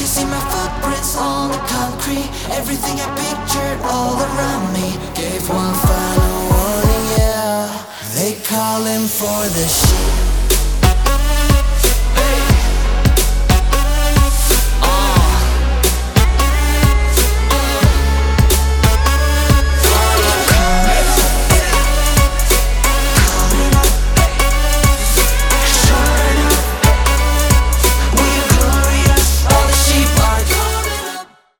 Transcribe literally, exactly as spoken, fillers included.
see my footprints on the concrete. Everything I pictured all around me. Gave one final warning, yeah. They calling for the shit.